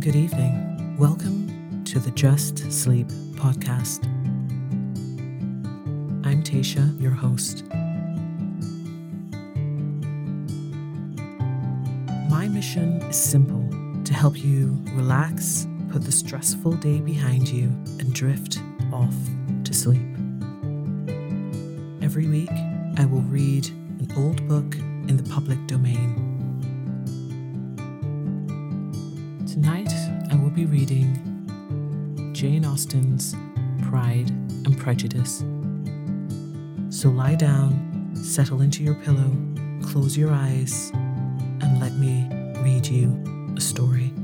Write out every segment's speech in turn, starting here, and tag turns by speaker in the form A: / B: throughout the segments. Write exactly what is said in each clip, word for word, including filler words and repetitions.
A: Good evening. Welcome to the Just Sleep podcast. I'm Tasha, your host. My mission is simple: to help you relax, put the stressful day behind you, and drift off to sleep. Every week, I will read an old book in the public domain. Tonight, I will be reading Jane Austen's Pride and Prejudice. So lie down, settle into your pillow, close your eyes, and let me read you a story.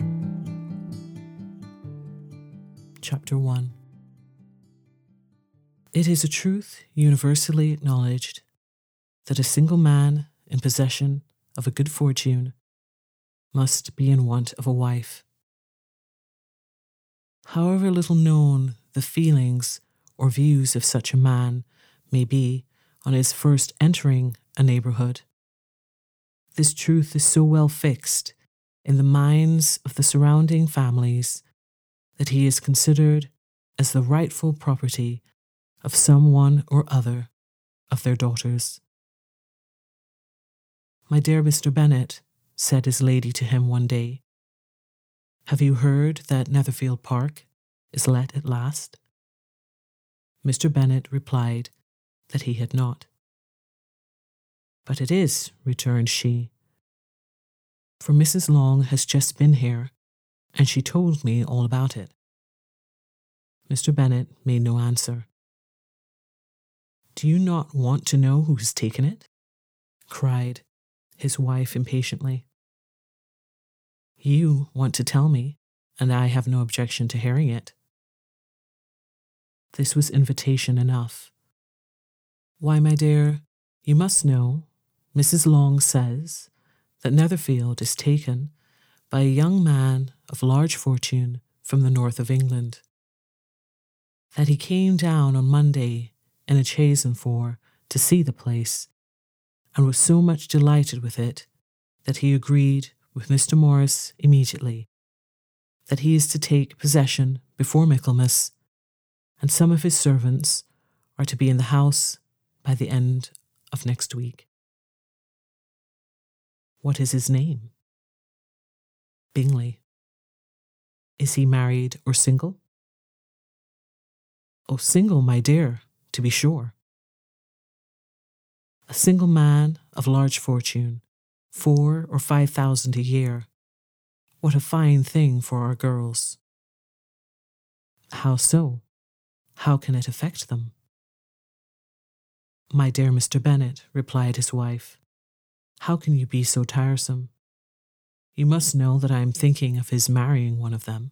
A: Chapter one. It is a truth universally acknowledged that a single man in possession of a good fortune must be in want of a wife. However little known the feelings or views of such a man may be on his first entering a neighbourhood, this truth is so well fixed in the minds of the surrounding families that he is considered as the rightful property of some one or other of their daughters. "My dear Mister Bennet," said his lady to him one day, "have you heard that Netherfield Park is let at last?" Mister Bennet replied that he had not. "But it is," returned she, "for Missus Long has just been here, and she told me all about it." Mister Bennet made no answer. "Do you not want to know who has taken it?" cried his wife impatiently. "You want to tell me, and I have no objection to hearing it." This was invitation enough. "Why, my dear, you must know, Missus Long says that Netherfield is taken by a young man of large fortune from the north of England. That he came down on Monday in a chaise and four to see the place, and was so much delighted with it that he agreed with Mister Morris immediately that he is to take possession before Michaelmas, and some of his servants are to be in the house by the end of next week." "What is his name?" "Bingley." "Is he married or single?" "Oh, single, my dear, to be sure." "A single man of large fortune, four or five thousand a year. What a fine thing for our girls." "How so? How can it affect them?" "My dear Mister Bennet," replied his wife, "how can you be so tiresome? You must know that I am thinking of his marrying one of them."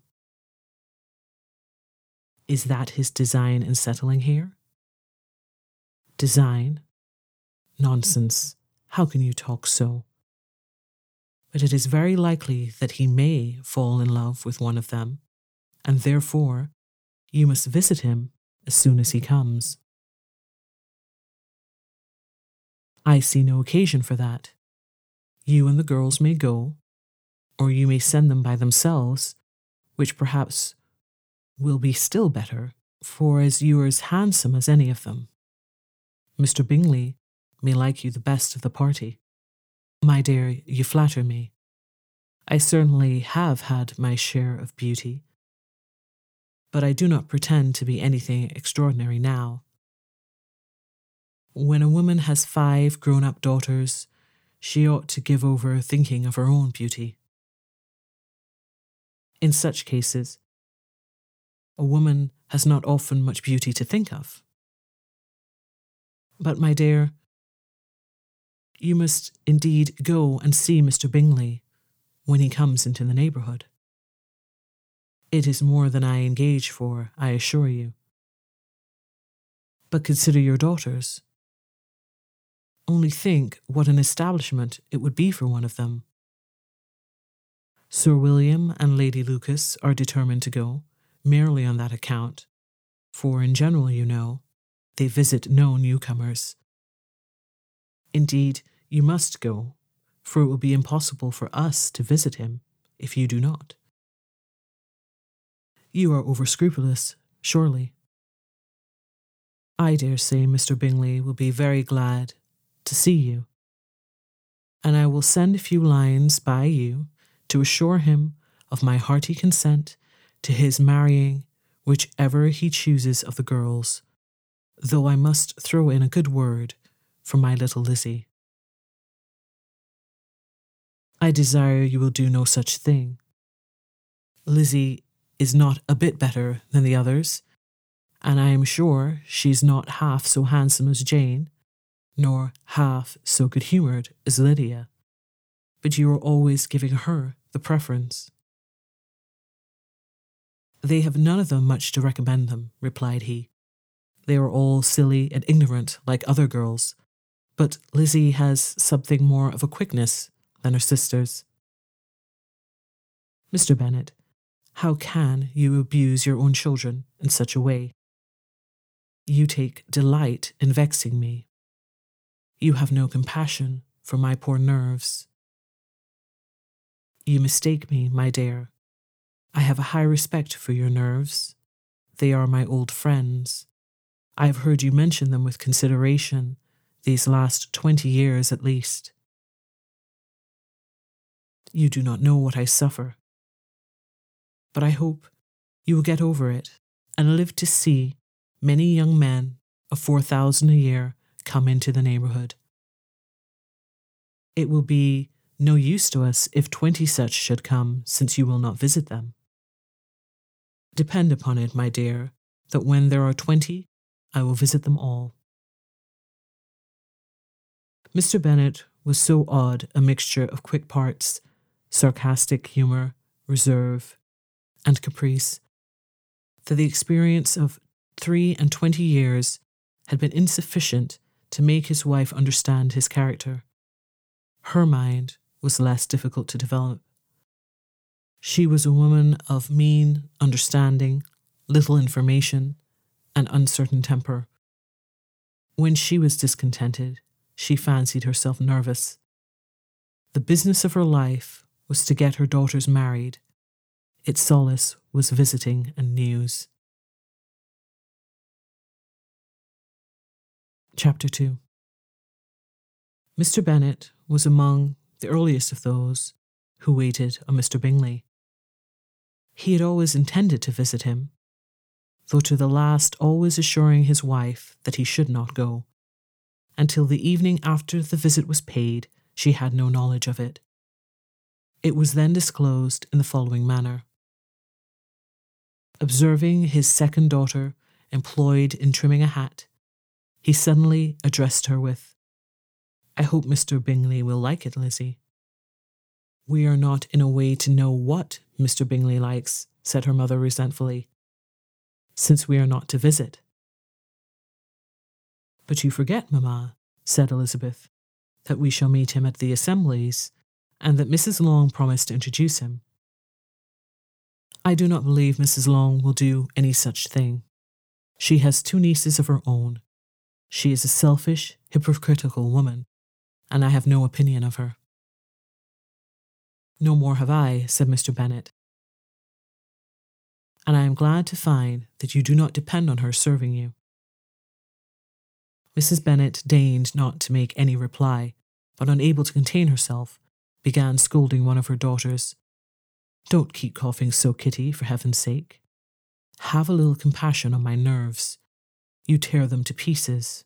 A: "Is that his design in settling here?" "Design? Nonsense. How can you talk so? But it is very likely that he may fall in love with one of them, and therefore you must visit him as soon as he comes." "I see no occasion for that. You and the girls may go, or you may send them by themselves, which perhaps will be still better, for as you are as handsome as any of them, Mister Bingley may like you the best of the party." "My dear, you flatter me. I certainly have had my share of beauty, but I do not pretend to be anything extraordinary now. When a woman has five grown-up daughters, she ought to give over thinking of her own beauty. In such cases, a woman has not often much beauty to think of. But, my dear, you must indeed go and see Mister Bingley when he comes into the neighbourhood. It is more than I engage for, I assure you. But consider your daughters. Only think what an establishment it would be for one of them. Sir William and Lady Lucas are determined to go, merely on that account, for in general, you know, they visit no newcomers. Indeed, you must go, for it will be impossible for us to visit him if you do not. You are over-scrupulous, surely. I dare say Mister Bingley will be very glad to see you, and I will send a few lines by you to assure him of my hearty consent to his marrying whichever he chooses of the girls, though I must throw in a good word for my little Lizzie. I desire you will do no such thing. Lizzie is not a bit better than the others, and I am sure she's not half so handsome as Jane, nor half so good-humoured as Lydia, but you are always giving her the preference. They have none of them much to recommend them, replied he. They are all silly and ignorant like other girls, but Lizzie has something more of a quickness than her sisters. Mister Bennet, how can you abuse your own children in such a way? You take delight in vexing me. You have no compassion for my poor nerves. You mistake me, my dear. I have a high respect for your nerves. They are my old friends. I have heard you mention them with consideration these last twenty years at least. You do not know what I suffer. But I hope you will get over it and live to see many young men of four thousand a year come into the neighbourhood. It will be no use to us if twenty such should come, since you will not visit them. Depend upon it, my dear, that when there are twenty, I will visit them all. Mister Bennet was so odd a mixture of quick parts, sarcastic humour, reserve, and caprice, that the experience of three and twenty years had been insufficient to make his wife understand his character. Her mind was less difficult to develop. She was a woman of mean understanding, little information, and uncertain temper. When she was discontented, she fancied herself nervous. The business of her life was to get her daughters married. Its solace was visiting and news. Chapter two. Mister Bennet was among the earliest of those who waited on Mister Bingley. He had always intended to visit him, though to the last always assuring his wife that he should not go. Until the evening after the visit was paid, she had no knowledge of it. It was then disclosed in the following manner. Observing his second daughter employed in trimming a hat, he suddenly addressed her with, "I hope Mister Bingley will like it, Lizzie." "We are not in a way to know what Mister Bingley likes," said her mother resentfully, "since we are not to visit." "But you forget, mamma," said Elizabeth, "that we shall meet him at the assemblies, and that Missus Long promised to introduce him." "I do not believe Missus Long will do any such thing. She has two nieces of her own. She is a selfish, hypocritical woman, and I have no opinion of her." "No more have I," said Mister Bennet. "And I am glad to find that you do not depend on her serving you." Missus Bennet deigned not to make any reply, but unable to contain herself, began scolding one of her daughters. "Don't keep coughing so, Kitty, for heaven's sake. Have a little compassion on my nerves. You tear them to pieces."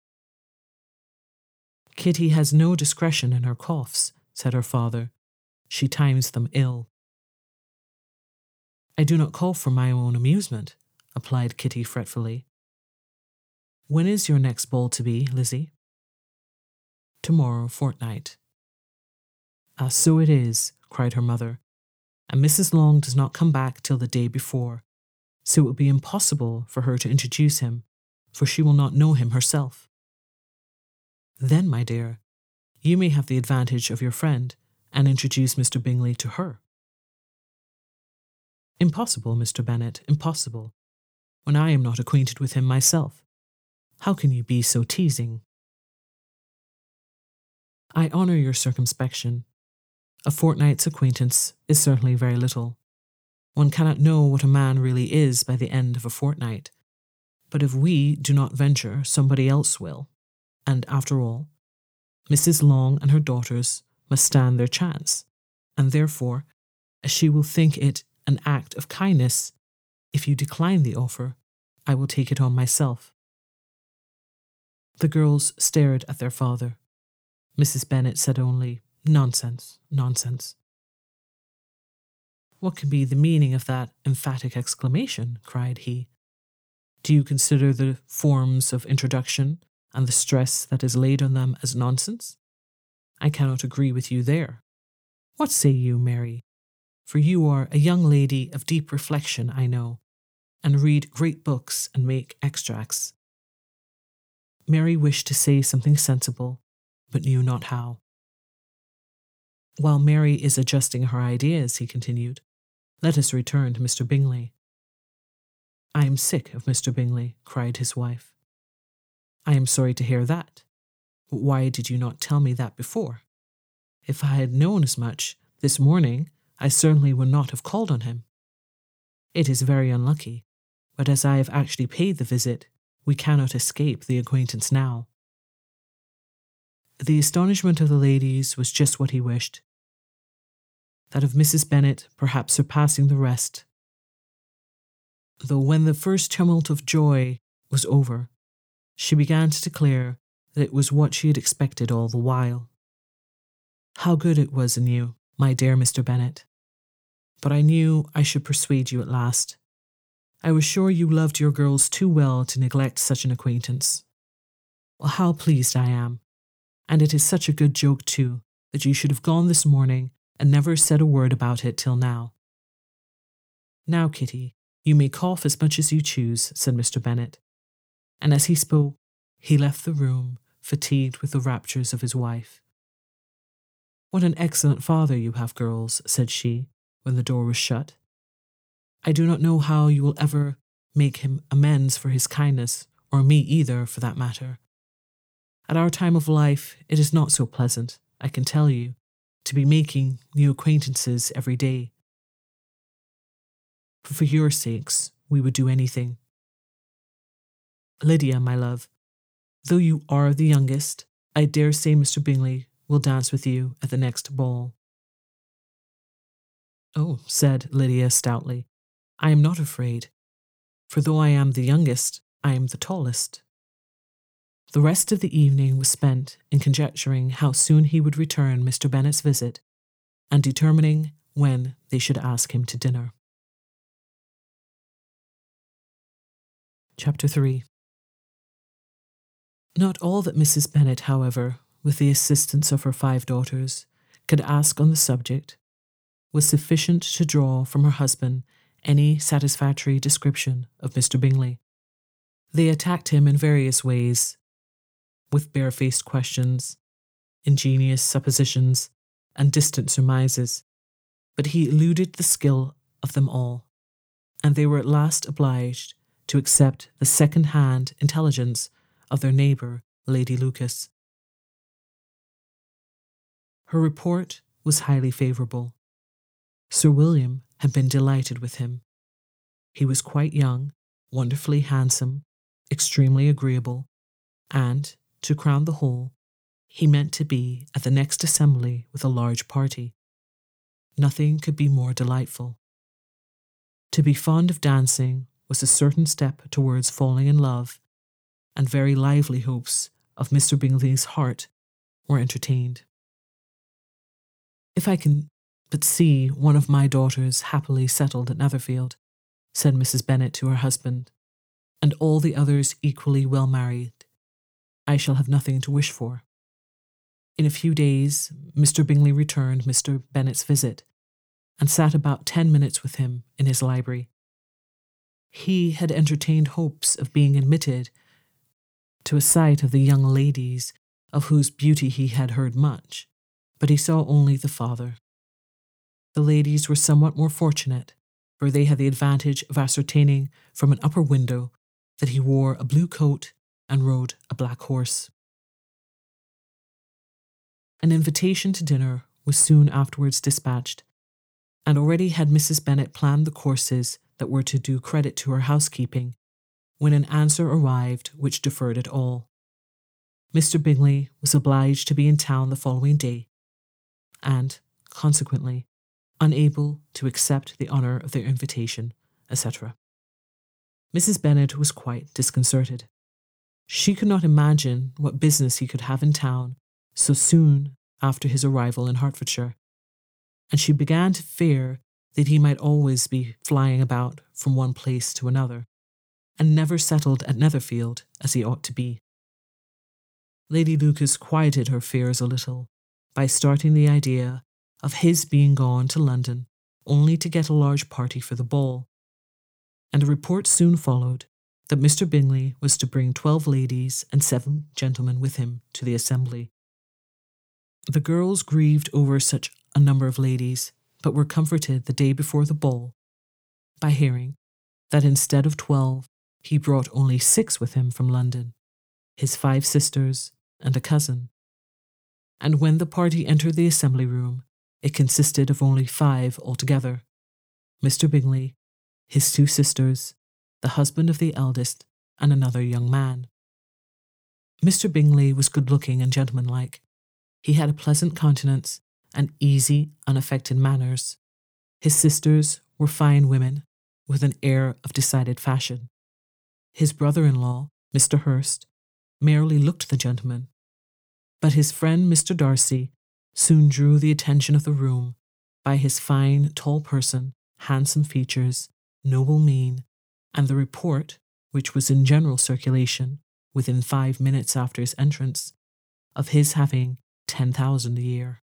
A: "Kitty has no discretion in her coughs," said her father. "She times them ill." "I do not cough for my own amusement," applied Kitty fretfully. "When is your next ball to be, Lizzie?" "Tomorrow fortnight." "Ah, so it is," cried her mother, "and Missus Long does not come back till the day before, so it will be impossible for her to introduce him, for she will not know him herself." "Then, my dear, you may have the advantage of your friend, and introduce Mister Bingley to her." "Impossible, Mister Bennet, impossible, when I am not acquainted with him myself. How can you be so teasing?" "I honour your circumspection. A fortnight's acquaintance is certainly very little. One cannot know what a man really is by the end of a fortnight. But if we do not venture, somebody else will. And after all, Missus Long and her daughters must stand their chance, and therefore, as she will think it an act of kindness, if you decline the offer, I will take it on myself." The girls stared at their father. Missus Bennet said only, "Nonsense, nonsense." "What can be the meaning of that emphatic exclamation?" cried he. "Do you consider the forms of introduction and the stress that is laid on them as nonsense? I cannot agree with you there. What say you, Mary? For you are a young lady of deep reflection, I know, and read great books and make extracts." Mary wished to say something sensible, but knew not how. "While Mary is adjusting her ideas," he continued, "let us return to Mister Bingley." "I am sick of Mister Bingley," cried his wife. "I am sorry to hear that. But why did you not tell me that before? If I had known as much this morning, I certainly would not have called on him. It is very unlucky, but as I have actually paid the visit, we cannot escape the acquaintance now." The astonishment of the ladies was just what he wished. That of Missus Bennet perhaps surpassing the rest. Though when the first tumult of joy was over, she began to declare that it was what she had expected all the while. "How good it was in you, my dear Mister Bennet. But I knew I should persuade you at last. I was sure you loved your girls too well to neglect such an acquaintance. Well, how pleased I am. And it is such a good joke, too, that you should have gone this morning and never said a word about it till now." "Now, Kitty, you may cough as much as you choose," said Mister Bennet. And as he spoke, he left the room, fatigued with the raptures of his wife. "What an excellent father you have, girls," said she, when the door was shut. "I do not know how you will ever make him amends for his kindness, or me either, for that matter. At our time of life, it is not so pleasant, I can tell you, to be making new acquaintances every day. But for your sakes, we would do anything. Lydia, my love, though you are the youngest, I dare say Mister Bingley will dance with you at the next ball." "Oh," said Lydia stoutly, "I am not afraid, for though I am the youngest, I am the tallest." The rest of the evening was spent in conjecturing how soon he would return Mister Bennet's visit, and determining when they should ask him to dinner. Chapter three. Not all that Missus Bennet, however, with the assistance of her five daughters, could ask on the subject, was sufficient to draw from her husband any satisfactory description of Mister Bingley. They attacked him in various ways, with barefaced questions, ingenious suppositions, and distant surmises, but he eluded the skill of them all, and they were at last obliged to accept the second-hand intelligence of their neighbour, Lady Lucas. Her report was highly favourable. Sir William had been delighted with him. He was quite young, wonderfully handsome, extremely agreeable, and, to crown the whole, he meant to be at the next assembly with a large party. Nothing could be more delightful. To be fond of dancing was a certain step towards falling in love, and very lively hopes of Mister Bingley's heart were entertained. "If I can but see one of my daughters happily settled at Netherfield," said Missus Bennet to her husband, "and all the others equally well married, I shall have nothing to wish for." In a few days, Mister Bingley returned Mister Bennet's visit, and sat about ten minutes with him in his library. He had entertained hopes of being admitted to a sight of the young ladies of whose beauty he had heard much, but he saw only the father. The ladies were somewhat more fortunate, for they had the advantage of ascertaining from an upper window that he wore a blue coat and rode a black horse. An invitation to dinner was soon afterwards dispatched, and already had Missus Bennet planned the courses that were to do credit to her housekeeping, when an answer arrived which deferred it all. Mister Bingley was obliged to be in town the following day, and, consequently, unable to accept the honour of their invitation, et cetera. Missus Bennet was quite disconcerted. She could not imagine what business he could have in town so soon after his arrival in Hertfordshire, and she began to fear that he might always be flying about from one place to another, and never settled at Netherfield as he ought to be. Lady Lucas quieted her fears a little by starting the idea of his being gone to London only to get a large party for the ball, and a report soon followed that Mister Bingley was to bring twelve ladies and seven gentlemen with him to the assembly. The girls grieved over such a number of ladies, but were comforted the day before the ball by hearing that instead of twelve, he brought only six with him from London, his five sisters and a cousin. And when the party entered the assembly room, it consisted of only five altogether: Mister Bingley, his two sisters, the husband of the eldest, and another young man. Mister Bingley was good-looking and gentlemanlike. He had a pleasant countenance and easy, unaffected manners. His sisters were fine women, with an air of decided fashion. His brother-in-law, Mister Hurst, merely looked the gentleman, but his friend Mister Darcy soon drew the attention of the room by his fine, tall person, handsome features, noble mien, and the report, which was in general circulation within five minutes after his entrance, of his having ten thousand a year.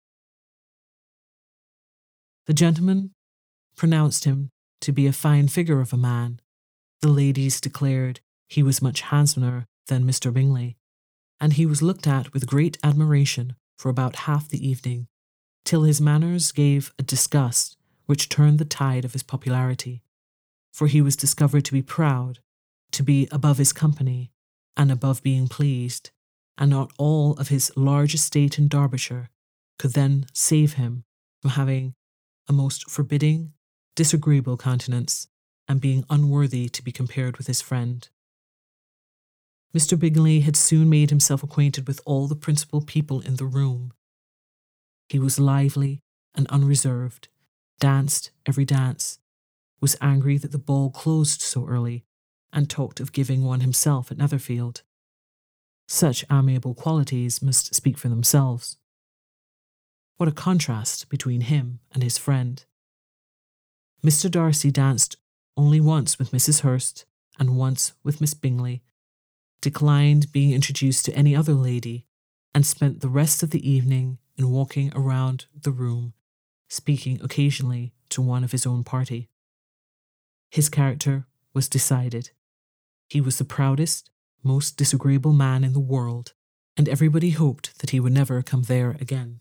A: The gentleman pronounced him to be a fine figure of a man. The ladies declared he was much handsomer than Mister Bingley, and he was looked at with great admiration for about half the evening, till his manners gave a disgust which turned the tide of his popularity, for he was discovered to be proud, to be above his company, and above being pleased, and not all of his large estate in Derbyshire could then save him from having a most forbidding, disagreeable countenance, and being unworthy to be compared with his friend. Mister Bingley had soon made himself acquainted with all the principal people in the room. He was lively and unreserved, danced every dance, was angry that the ball closed so early, and talked of giving one himself at Netherfield. Such amiable qualities must speak for themselves. What a contrast between him and his friend! Mister Darcy danced only once with Missus Hurst and once with Miss Bingley, declined being introduced to any other lady, and spent the rest of the evening in walking around the room, speaking occasionally to one of his own party. His character was decided. He was the proudest, most disagreeable man in the world, and everybody hoped that he would never come there again.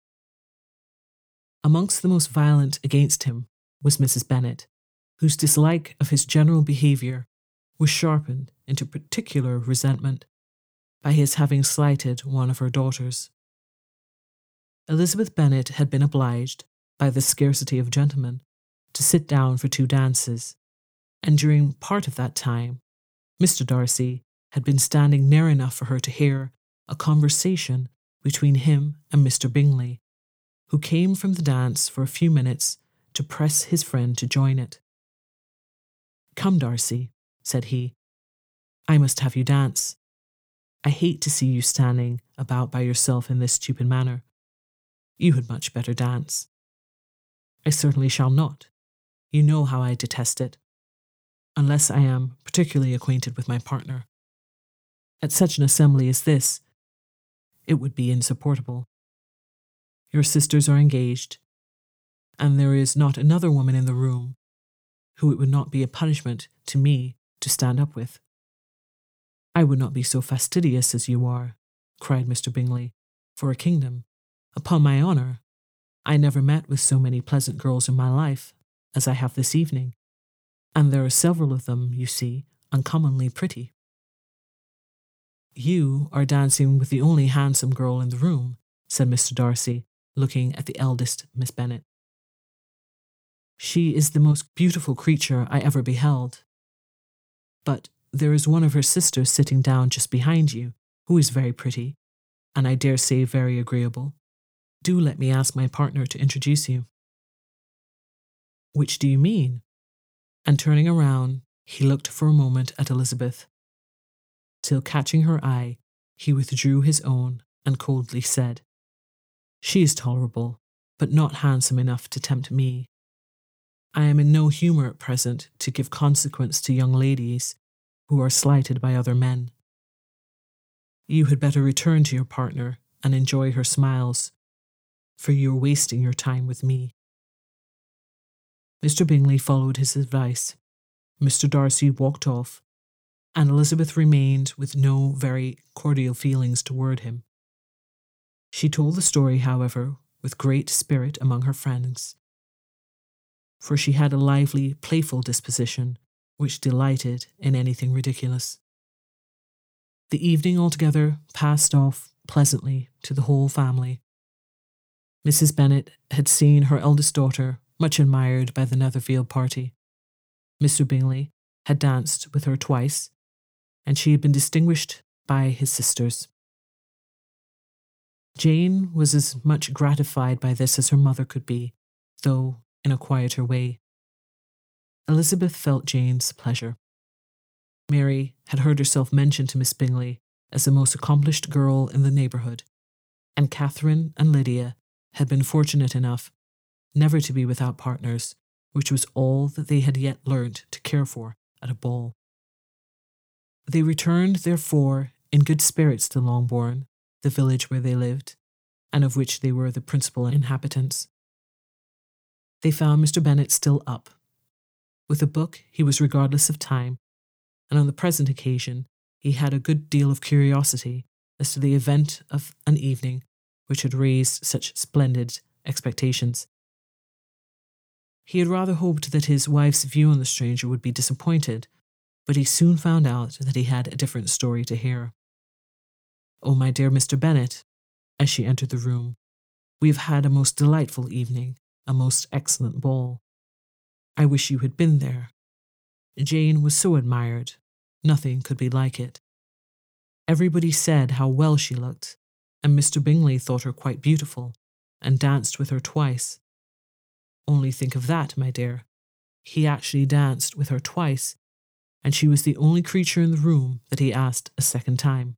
A: Amongst the most violent against him was Missus Bennet, whose dislike of his general behaviour was sharpened into particular resentment by his having slighted one of her daughters. Elizabeth Bennet had been obliged, by the scarcity of gentlemen, to sit down for two dances, and during part of that time, Mister Darcy had been standing near enough for her to hear a conversation between him and Mister Bingley, who came from the dance for a few minutes to press his friend to join it. "Come, Darcy," said he, "I must have you dance. I hate to see you standing about by yourself in this stupid manner. You had much better dance." "I certainly shall not. You know how I detest it, unless I am particularly acquainted with my partner. At such an assembly as this, it would be insupportable. Your sisters are engaged, and there is not another woman in the room who it would not be a punishment to me to stand up with." "I would not be so fastidious as you are," cried Mister Bingley, "for a kingdom. Upon my honour, I never met with so many pleasant girls in my life as I have this evening, and there are several of them, you see, uncommonly pretty." "You are dancing with the only handsome girl in the room," said Mister Darcy, looking at the eldest Miss Bennet. She is the most beautiful creature I ever beheld. But there is one of her sisters sitting down just behind you, who is very pretty, and I dare say very agreeable. Do let me ask my partner to introduce you." "Which do you mean?" And turning around, he looked for a moment at Elizabeth, till catching her eye, he withdrew his own and coldly said, "She is tolerable, but not handsome enough to tempt me. I am in no humour at present to give consequence to young ladies who are slighted by other men. You had better return to your partner and enjoy her smiles, for you are wasting your time with me." Mister Bingley followed his advice. Mister Darcy walked off, and Elizabeth remained with no very cordial feelings toward him. She told the story, however, with great spirit among her friends, for she had a lively, playful disposition which delighted in anything ridiculous. The evening altogether passed off pleasantly to the whole family. Missus Bennet had seen her eldest daughter much admired by the Netherfield party. Mister Bingley had danced with her twice, and she had been distinguished by his sisters. Jane was as much gratified by this as her mother could be, though in a quieter way. Elizabeth felt Jane's pleasure. Mary had heard herself mentioned to Miss Bingley as the most accomplished girl in the neighbourhood, and Catherine and Lydia had been fortunate enough never to be without partners, which was all that they had yet learnt to care for at a ball. They returned, therefore, in good spirits to Longbourn, the village where they lived, and of which they were the principal inhabitants. They found Mister Bennet still up. With a book he was regardless of time, and on the present occasion he had a good deal of curiosity as to the event of an evening which had raised such splendid expectations. He had rather hoped that his wife's view on the stranger would be disappointed, but he soon found out that he had a different story to hear. "Oh, my dear Mister Bennet," as she entered the room, "we have had a most delightful evening, a most excellent ball. I wish you had been there. Jane was so admired, nothing could be like it. Everybody said how well she looked, and Mister Bingley thought her quite beautiful, and danced with her twice. Only think of that, my dear. He actually danced with her twice, and she was the only creature in the room that he asked a second time.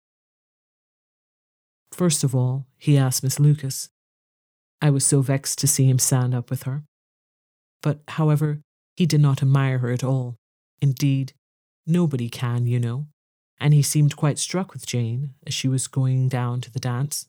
A: First of all, he asked Miss Lucas. I was so vexed to see him stand up with her. But, however, he did not admire her at all. Indeed, nobody can, you know, and he seemed quite struck with Jane as she was going down to the dance.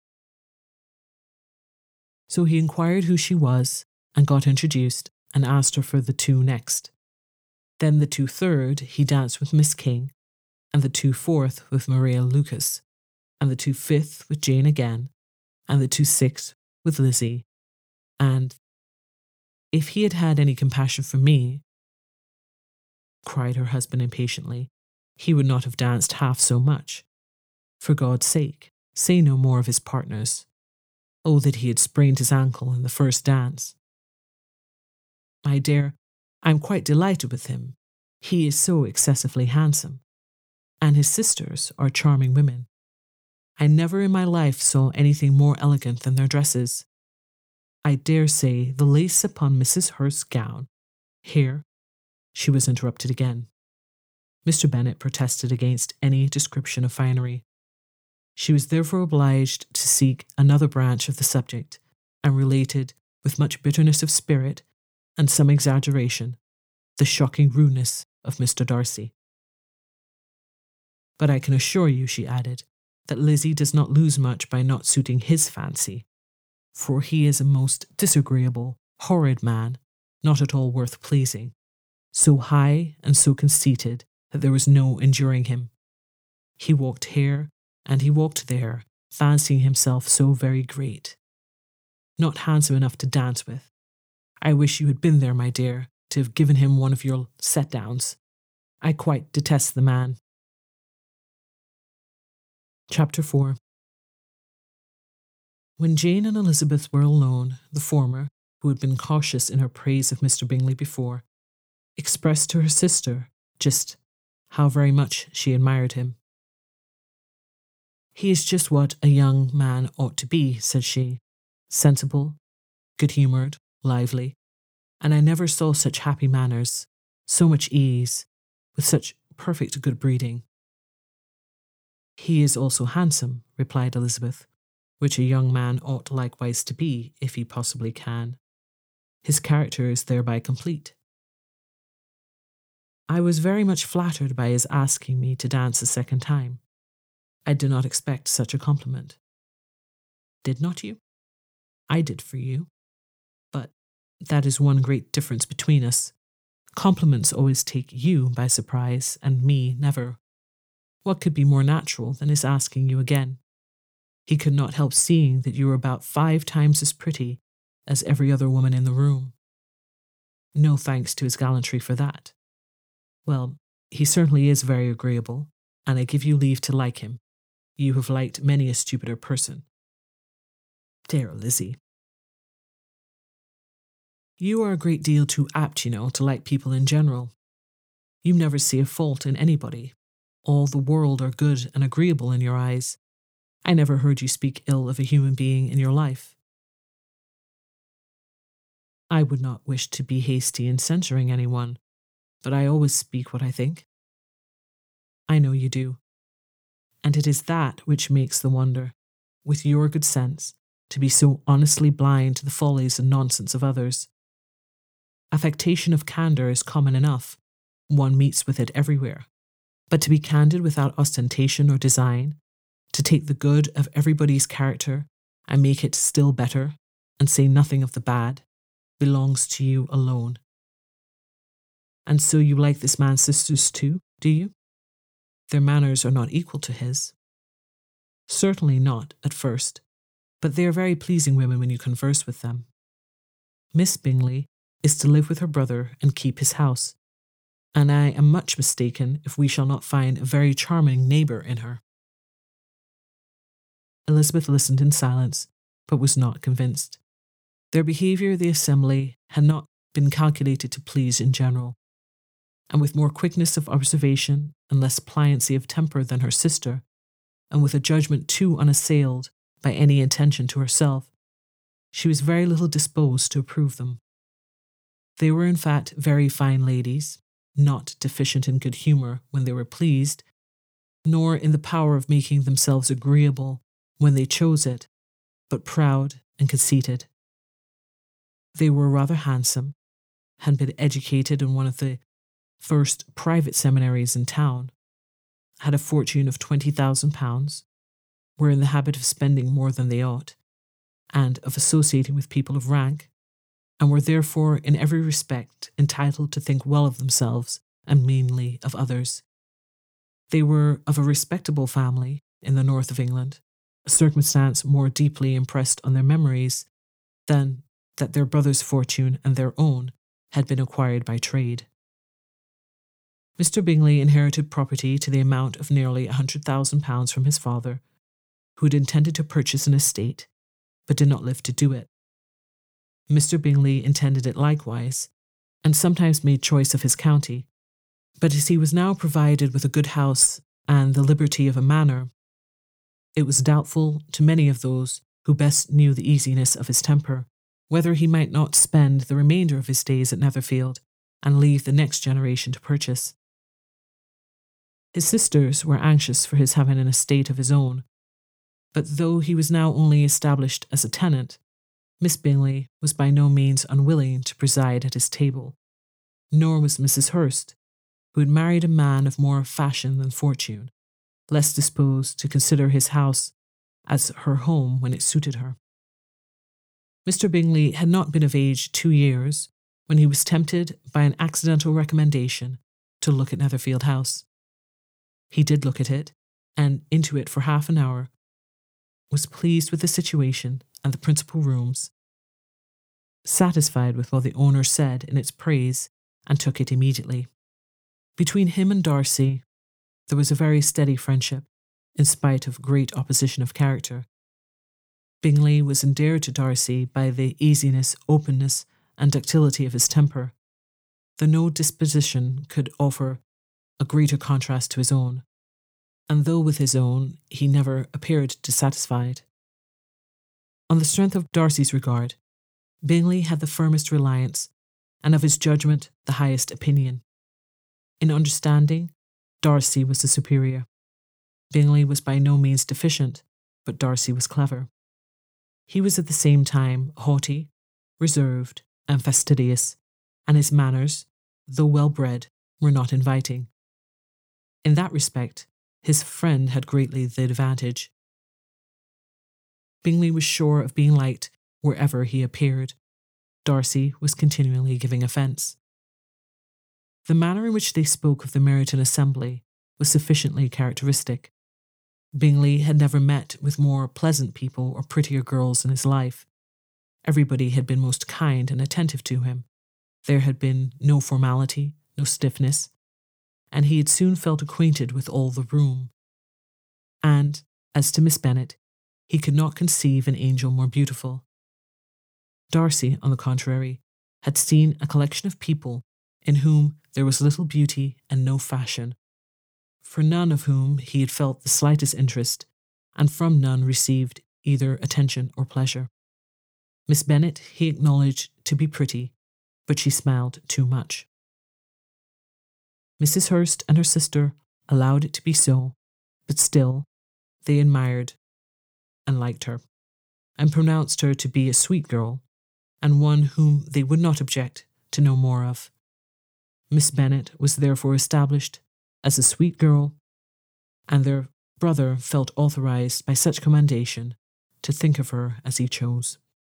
A: So he inquired who she was, and got introduced, and asked her for the two next. Then the two third he danced with Miss King, and the two fourth with Maria Lucas, and the two fifth with Jane again, and the two sixth with Lizzie, and if he had had any compassion for me, cried her husband impatiently, he would not have danced half so much. For God's sake, say no more of his partners. Oh, that he had sprained his ankle in the first dance. My dear, I am quite delighted with him. He is so excessively handsome, and his sisters are charming women. I never in my life saw anything more elegant than their dresses. I dare say the lace upon Missus Hurst's gown. Here, she was interrupted again. Mister Bennet protested against any description of finery. She was therefore obliged to seek another branch of the subject, and related, with much bitterness of spirit and some exaggeration, the shocking rudeness of Mister Darcy. But I can assure you, she added, that Lizzie does not lose much by not suiting his fancy, for he is a most disagreeable, horrid man, not at all worth pleasing, so high and so conceited that there was no enduring him. He walked here and he walked there, fancying himself so very great. Not handsome enough to dance with. I wish you had been there, my dear, to have given him one of your set-downs. I quite detest the man. Chapter four. When Jane and Elizabeth were alone, the former, who had been cautious in her praise of Mister Bingley before, expressed to her sister just how very much she admired him. "He is just what a young man ought to be," said she, "sensible, good-humoured, lively, and I never saw such happy manners, so much ease, with such perfect good breeding." "He is also handsome," replied Elizabeth, "which a young man ought likewise to be, if he possibly can. His character is thereby complete." "I was very much flattered by his asking me to dance a second time. I did not expect such a compliment." "Did not you? I did for you. But that is one great difference between us. Compliments always take you by surprise, and me never. What could be more natural than his asking you again? He could not help seeing that you were about five times as pretty as every other woman in the room. No thanks to his gallantry for that. Well, he certainly is very agreeable, and I give you leave to like him. You have liked many a stupider person." "Dear Lizzie." "You are a great deal too apt, you know, to like people in general. You never see a fault in anybody. All the world are good and agreeable in your eyes. I never heard you speak ill of a human being in your life." "I would not wish to be hasty in censuring anyone, but I always speak what I think." "I know you do. And it is that which makes the wonder, with your good sense, to be so honestly blind to the follies and nonsense of others. Affectation of candour is common enough. One meets with it everywhere. But to be candid without ostentation or design, to take the good of everybody's character and make it still better, and say nothing of the bad, belongs to you alone. And so you like this man's sisters too, do you? Their manners are not equal to his." "Certainly not, at first, but they are very pleasing women when you converse with them. Miss Bingley is to live with her brother and keep his house, and I am much mistaken if we shall not find a very charming neighbour in her." Elizabeth listened in silence, but was not convinced. Their behaviour at the assembly had not been calculated to please in general, and with more quickness of observation and less pliancy of temper than her sister, and with a judgment too unassailed by any intention to herself, she was very little disposed to approve them. They were in fact very fine ladies, not deficient in good humour when they were pleased, nor in the power of making themselves agreeable when they chose it, but proud and conceited. They were rather handsome, had been educated in one of the first private seminaries in town, had a fortune of twenty thousand pounds, were in the habit of spending more than they ought, and of associating with people of rank, and were therefore in every respect entitled to think well of themselves and meanly of others. They were of a respectable family in the north of England, a circumstance more deeply impressed on their memories than that their brother's fortune and their own had been acquired by trade. Mister Bingley inherited property to the amount of nearly a hundred thousand pounds from his father, who had intended to purchase an estate, but did not live to do it. Mister Bingley intended it likewise, and sometimes made choice of his county, but as he was now provided with a good house and the liberty of a manor, it was doubtful to many of those who best knew the easiness of his temper, whether he might not spend the remainder of his days at Netherfield and leave the next generation to purchase. His sisters were anxious for his having an estate of his own, but though he was now only established as a tenant, Miss Bingley was by no means unwilling to preside at his table, nor was Missus Hurst, who had married a man of more fashion than fortune, less disposed to consider his house as her home when it suited her. Mister Bingley had not been of age two years when he was tempted by an accidental recommendation to look at Netherfield House. He did look at it, and into it for half an hour, was pleased with the situation and the principal rooms, satisfied with what the owner said in its praise, and took it immediately. Between him and Darcy, there was a very steady friendship, in spite of great opposition of character. Bingley was endeared to Darcy by the easiness, openness, and ductility of his temper, though no disposition could offer a greater contrast to his own, and though with his own he never appeared dissatisfied. On the strength of Darcy's regard, Bingley had the firmest reliance, and of his judgment the highest opinion. In understanding, Darcy was the superior. Bingley was by no means deficient, but Darcy was clever. He was at the same time haughty, reserved, and fastidious, and his manners, though well-bred, were not inviting. In that respect, his friend had greatly the advantage. Bingley was sure of being liked wherever he appeared. Darcy was continually giving offence. The manner in which they spoke of the Meryton Assembly was sufficiently characteristic. Bingley had never met with more pleasant people or prettier girls in his life. Everybody had been most kind and attentive to him. There had been no formality, no stiffness, and he had soon felt acquainted with all the room. And, as to Miss Bennet, he could not conceive an angel more beautiful. Darcy, on the contrary, had seen a collection of people in whom there was little beauty and no fashion, for none of whom he had felt the slightest interest, and from none received either attention or pleasure. Miss Bennet he acknowledged to be pretty, but she smiled too much. Missus Hurst and her sister allowed it to be so, but still they admired and liked her, and pronounced her to be a sweet girl, and one whom they would not object to know more of. Miss Bennet was therefore established as a sweet girl, and their brother felt authorized by such commendation to think of her as he chose.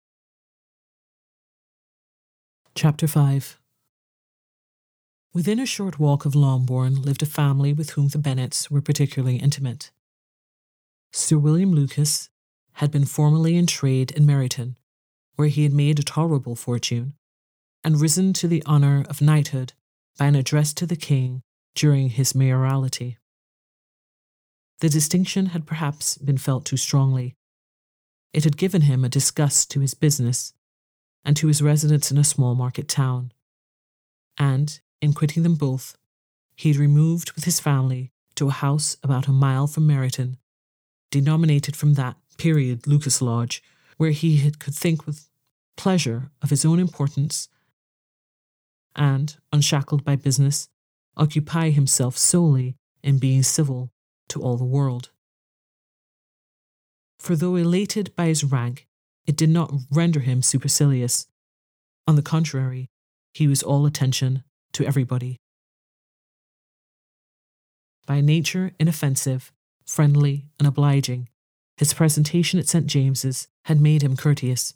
A: Chapter five. Within a short walk of Longbourn lived a family with whom the Bennets were particularly intimate. Sir William Lucas had been formerly in trade in Meryton, where he had made a tolerable fortune, and risen to the honour of knighthood by an address to the king during his mayoralty. The distinction had perhaps been felt too strongly. It had given him a disgust to his business and to his residence in a small market town, and, in quitting them both, he had removed with his family to a house about a mile from Meryton, denominated from that period Lucas Lodge, where he had, could think with pleasure of his own importance and, unshackled by business, occupy himself solely in being civil to all the world. For though elated by his rank, it did not render him supercilious. On the contrary, he was all attention to everybody. By nature inoffensive, friendly, and obliging, his presentation at Saint James's had made him courteous.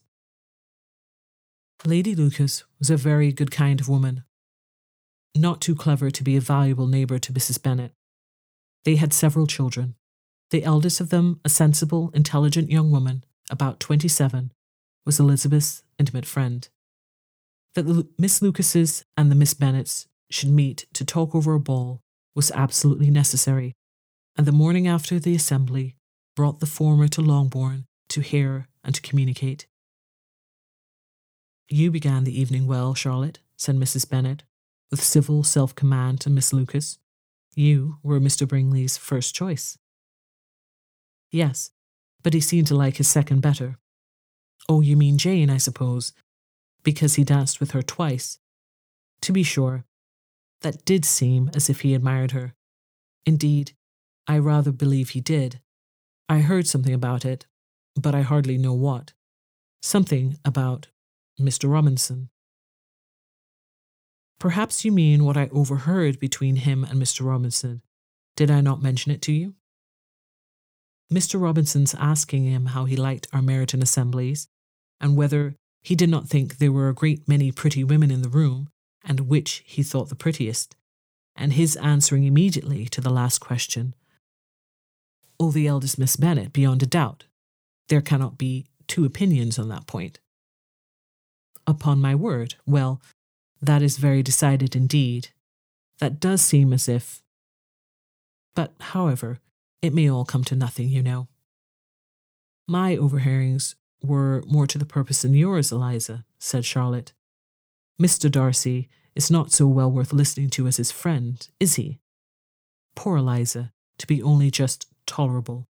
A: Lady Lucas was a very good kind of woman, not too clever to be a valuable neighbour to Missus Bennet. They had several children, the eldest of them, a sensible, intelligent young woman, about twenty-seven, was Elizabeth's intimate friend. That the Miss Lucases and the Miss Bennets should meet to talk over a ball was absolutely necessary, and the morning after the assembly brought the former to Longbourn to hear and to communicate. "You began the evening well, Charlotte," said Missus Bennet, with civil self-command to Miss Lucas. "You were Mister Bingley's first choice." "Yes, but he seemed to like his second better." "Oh, you mean Jane, I suppose, because he danced with her twice." "To be sure, that did seem as if he admired her. Indeed, I rather believe he did. I heard something about it, but I hardly know what. Something about Mister Robinson." "Perhaps you mean what I overheard between him and Mister Robinson. Did I not mention it to you?" "Mister Robinson's asking him how he liked our Meryton assemblies, and whether he did not think there were a great many pretty women in the room, and which he thought the prettiest, and his answering immediately to the last question, 'Oh, the eldest Miss Bennet, beyond a doubt. There cannot be two opinions on that point.'" "Upon my word, well, that is very decided indeed. That does seem as if... But, however, it may all come to nothing, you know. My overhearings were more to the purpose than yours, Eliza," said Charlotte. "Mister Darcy is not so well worth listening to as his friend, is he? Poor Eliza, to be only just tolerable."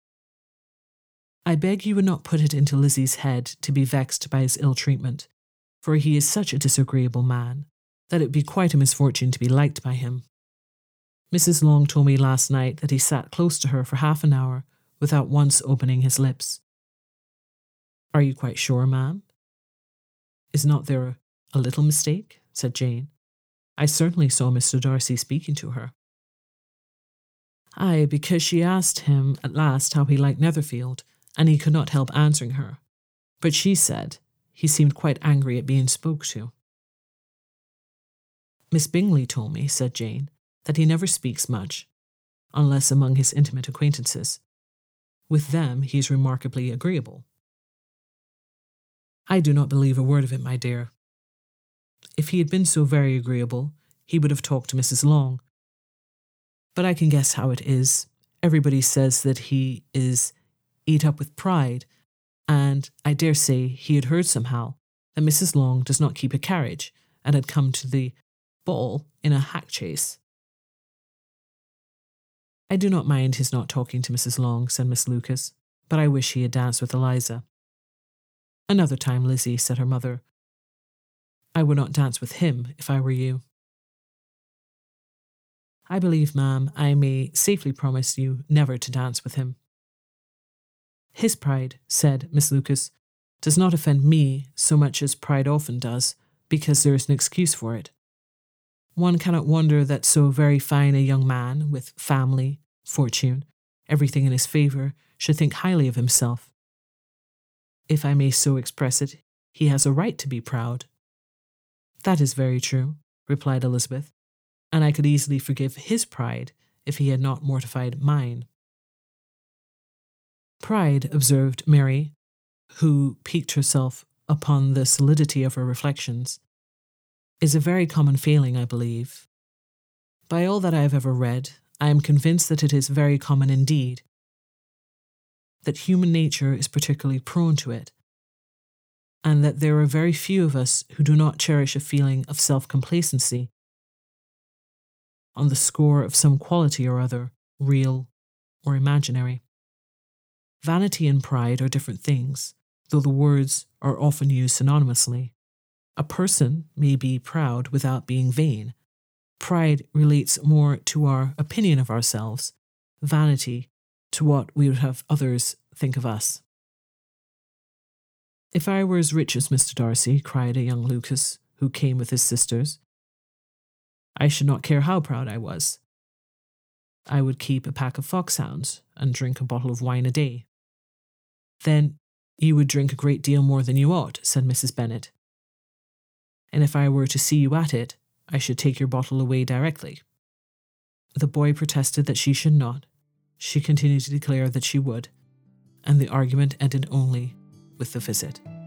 A: "I beg you would not put it into Lizzie's head to be vexed by his ill treatment, for he is such a disagreeable man that it would be quite a misfortune to be liked by him. Missus Long told me last night that he sat close to her for half an hour without once opening his lips." "Are you quite sure, ma'am?" "Is not there a, a little mistake?" said Jane. "I certainly saw Mister Darcy speaking to her." "Aye, because she asked him at last how he liked Netherfield, and he could not help answering her. But she said he seemed quite angry at being spoke to." "Miss Bingley told me," said Jane, "that he never speaks much, unless among his intimate acquaintances. With them he is remarkably agreeable." "I do not believe a word of it, my dear. If he had been so very agreeable, he would have talked to Missus Long. But I can guess how it is. Everybody says that he is eat up with pride, and I dare say he had heard somehow that Missus Long does not keep a carriage, and had come to the ball in a hack chaise." "I do not mind his not talking to Missus Long," said Miss Lucas, "but I wish he had danced with Eliza." "Another time, Lizzie," said her mother. "I would not dance with him if I were you." "I believe, ma'am, I may safely promise you never to dance with him." "His pride," said Miss Lucas, "does not offend me so much as pride often does, because there is an excuse for it. One cannot wonder that so very fine a young man, with family, fortune, everything in his favour, should think highly of himself. If I may so express it, he has a right to be proud." "That is very true," replied Elizabeth, "and I could easily forgive his pride if he had not mortified mine." "Pride," observed Mary, who piqued herself upon the solidity of her reflections, "is a very common failing, I believe. By all that I have ever read, I am convinced that it is very common indeed, that human nature is particularly prone to it, and that there are very few of us who do not cherish a feeling of self-complacency on the score of some quality or other, real or imaginary. Vanity and pride are different things, though the words are often used synonymously. A person may be proud without being vain. Pride relates more to our opinion of ourselves, vanity to what we would have others think of us." "If I were as rich as Mister Darcy," cried a young Lucas, who came with his sisters, "I should not care how proud I was. I would keep a pack of foxhounds and drink a bottle of wine a day." "Then you would drink a great deal more than you ought," said Missus Bennet. "And if I were to see you at it, I should take your bottle away directly." The boy protested that she should not. She continued to declare that she would, and the argument ended only with the visit.